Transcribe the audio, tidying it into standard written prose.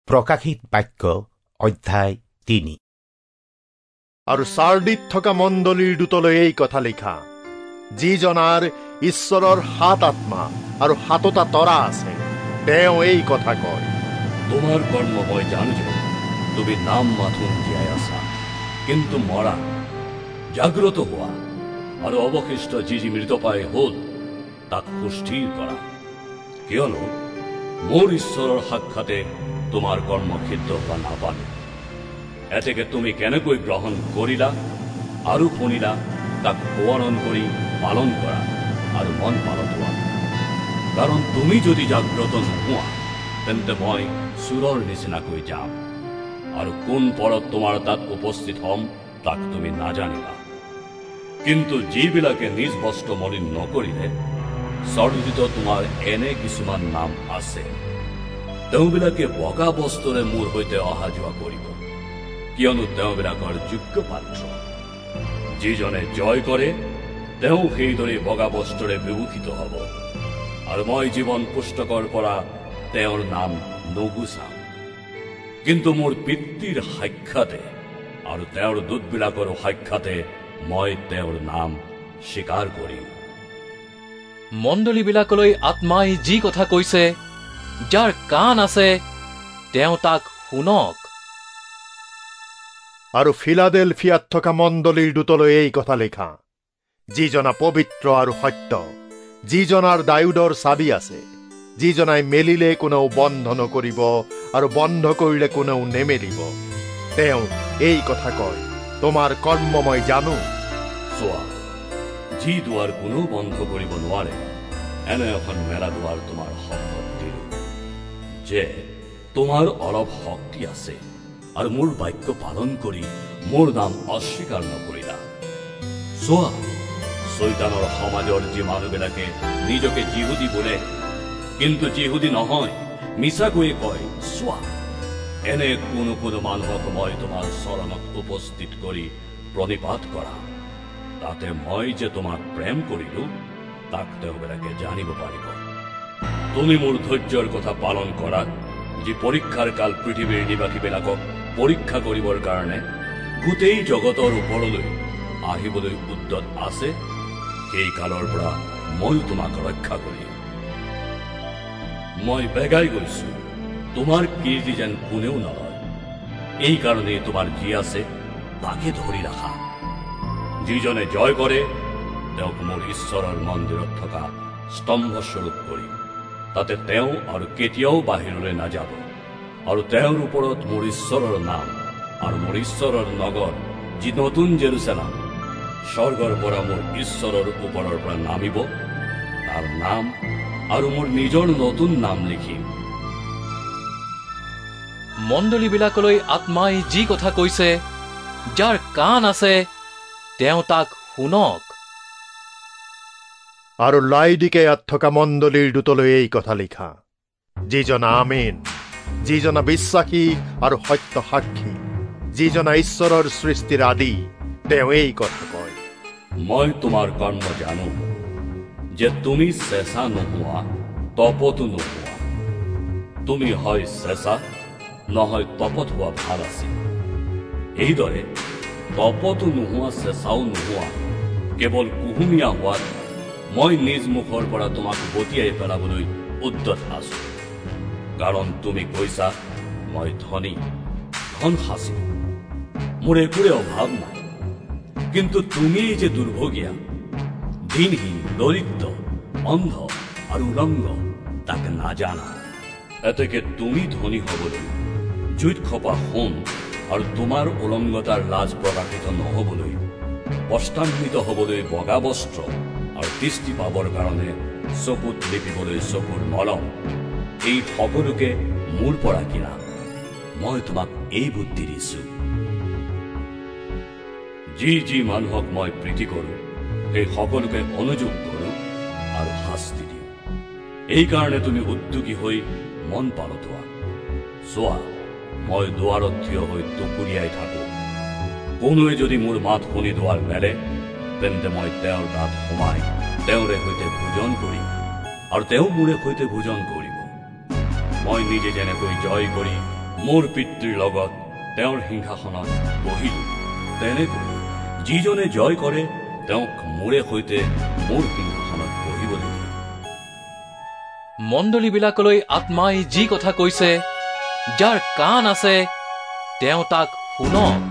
প্ৰকাশিত বাক্য অধ্যায় 3। আৰু সাৰ্ডিত থকা মণ্ডলীৰ দূতলৈ এই কথা লিখা, যিজনাৰ ঈশ্বৰৰ 7 আত্মা আৰু 7টা তৰা আছে, তেওঁ এই কথা কয়, তোমাৰ কৰ্ম মই জানো যে তুমি নাম মাথোন জীয়াই আছা, কিন্তু মৰা। জাগ্ৰত হোৱা আৰু অৱশিষ্ট যি মৃতপায় হ'ল তাক সুস্থিৰ কৰা, কিয়নো মোৰ ঈশ্বৰৰ সাক্ষাতে তোমাৰ কৰ্ম সিদ্ধ হোৱা নাপালো। এতেকে তুমি কেনেকৈ গ্ৰহণ কৰিলা আৰু শুনিলা তাক সোঁৱৰণ কৰি পালন কৰা আৰু মন পালতোৱা। কাৰণ তুমি যদি জাগ্ৰত নোহোৱা তেন্তে মই চোৰৰ নিচিনাকৈ যাম, আৰু কোন পৰত তোমাৰ তাত উপস্থিত হ'ম তাক তুমি নাজানিবা। কিন্তু যিবিলাকে নিজ বস্ত্ৰ মলিন নকৰিলে, স্বৰ্গীত তোমাৰ এনে কিছুমান নাম আছে, তেওঁবিলাকে বগা বস্ত্ৰৰে মোৰ সৈতে অহা যোৱা কৰিব, কিয়নো তেওঁবিলাকৰ যোগ্য পাত্ৰ। যিজনে জয় কৰে তেওঁ সেইদৰে বগা বস্ত্ৰৰে বিভূষিত হ'ব, আৰু মই জীৱন পুস্তকৰ পৰা তেওঁৰ নাম নুগুচাম। কিন্তু মোৰ পিতৃৰ সাক্ষাতে আৰু তেওঁৰ দূতবিলাকৰ সাক্ষাতে মই তেওঁৰ নাম স্বীকাৰ কৰিম। মণ্ডলীবিলাকলৈ আত্মাই যি কথা কৈছে, যাৰ কাণ আছে তেওঁ তাক শুনক। আৰু ফিলাডেলফিয়াত থকা মণ্ডলীৰ দূতলৈ এই কথা লিখা, যিজনা পবিত্ৰ আৰু সত্য, যিজনাৰ দায়ুদৰ চাবি আছে, যিজনাই মেলিলে কোনেও বন্ধ নকৰিব আৰু বন্ধ কৰিলে কোনেও নেমেলিব, তেওঁ এই কথা কয়, তোমাৰ কৰ্ম মই জানো। চোৱা, যি দুৱাৰ কোনেও বন্ধ কৰিব নোৱাৰে, এনে এখন মেলা দুৱাৰ তোমাৰ সন্মুখত দিলো, যে তোমাৰ অলপ শক্তি আছে আৰু মোৰ বাক্য পালন কৰি মোৰ নাম অস্বীকাৰ নকৰিলা। চোৱা, চৈতানৰ সমাজৰ যি মানুহবিলাকে নিজকে যিহুদী বোলে, কিন্তু যিহুদী নহয়, মিছাকৈয়ে কয়, চোৱা, এনে কোনো কোনো মানুহক মই তোমাৰ চৰণত উপস্থিত কৰি প্ৰণিপাত কৰা, তাতে মই যে তোমাক প্ৰেম কৰিলো তাক তেওঁবিলাকে জানিব পাৰিব। তুমি মোৰ ধৈৰ্যৰ কথা পালন কৰা, যি পৰীক্ষাৰ কাল পৃথিৱীৰ নিবাসীবিলাকক পৰীক্ষা কৰিবৰ কাৰণে গোটেই জগতৰ ওপৰলৈ আহিবলৈ উদ্যত আছে, সেই কালৰ পৰা মই তোমাক ৰক্ষা কৰিম। মই বেগাই গৈছো, তোমাৰ কীৰ্তি যেন কোনেও নলয়, এই কাৰণে তোমাৰ যি আছে তাকে ধৰি ৰাখা। যিজনে জয় কৰে তেওঁক মোৰ ঈশ্বৰৰ মন্দিৰত থকা স্তম্ভস্বৰূপ কৰিম, তাতে তেওঁ আৰু কেতিয়াও বাহিৰলৈ নাযাব, আৰু তেওঁৰ ওপৰত মোৰ ঈশ্বৰৰ নাম আৰু মোৰ ঈশ্বৰৰ নগৰ, যি নতুন জেৰুচালেম, স্বৰ্গৰ পৰা মোৰ ঈশ্বৰৰ ওপৰৰ পৰা নামিব, তাৰ নাম আৰু মোৰ নিজৰ নতুন নাম লিখিম। মণ্ডলীবিলাকলৈ আত্মাই যি কথা কৈছে, যাৰ কাণ আছে তেওঁ তাক শুনক। আৰু লাইডিকেয়াত থকা মণ্ডলীৰ দূতলৈ এই কথা লিখা, যিজনা আমেন, যিজনা বিশ্বাসী আৰু সত্য সাক্ষী, যিজনা ঈশ্বৰৰ সৃষ্টিৰ আদি, তেওঁ এই কথা কয়, মই তোমাৰ কৰ্ম জানো, যে তুমি চেঁচা নোহোৱা, তপতো নোহোৱা। তুমি হয় চেঁচা নহয় তপত হোৱা ভাল আছিল। এইদৰে তপতো নোহোৱা চেঁচাও নোহোৱা, কেৱল কুহুমীয়া হোৱাত মই নিজ মুখৰ পৰা তোমাক বটিয়াই পেলাবলৈ উদ্যত আছো। কাৰণ তুমি কৈছা, মই ধনী, ধন সাঁচি, মোৰ একোৰে অভাৱ নাই। কিন্তু তুমি যে দুৰ্ভগীয়া, দিনহীন, দৰিদ্ৰ, অন্ধ আৰু উলংগ, তাকে নাজানা। এতেকে তুমি ধনী হবলৈ জুইত খপা সোণ আৰু তোমাৰ উলংগতাৰ লাজ প্ৰকাশিত নহবলৈ, বস্ত্ৰান্বিত হবলৈ বগা বস্ত্ৰ আৰু দৃষ্টি পাবৰ কাৰণে চকুত লিপিবলৈ চকুৰ মলম, এই সকলোকে মোৰ পৰা কিনা। মই তোমাক এই বুদ্ধি দিছো, যি যি মানুহক মই প্ৰীতি কৰো সেই সকলোকে অনুযোগ কৰো আৰু শাস্তি দিওঁ। এই কাৰণে তুমি উদ্যোগী হৈ মন পালতোৱা। চোৱা, মই দুৱাৰত থিয় হৈ টুকুৰিয়াই থাকো। কোনোৱে যদি মোৰ মাত শুনি দুৱাৰ মেলে, তেন্তে মই তেওঁৰ তাত সোমাই তেওঁৰে সৈতে ভোজন কৰিম, আৰু তেওঁ মোৰে সৈতে ভোজন কৰিব। মই নিজে যেনেকৈ জয় কৰি মোৰ পিতৃৰ লগত তেওঁৰ সিংহাসনত বহিলো তেনেকৈ যিজনে জয় কৰে তেওঁক মোৰে সৈতে মোৰ সিংহাসনত বহিবলৈ দিয়ে। মণ্ডলীবিলাকলৈ আত্মাই যি কথা কৈছে, যাৰ কাণ আছে তেওঁ তাক শুনক।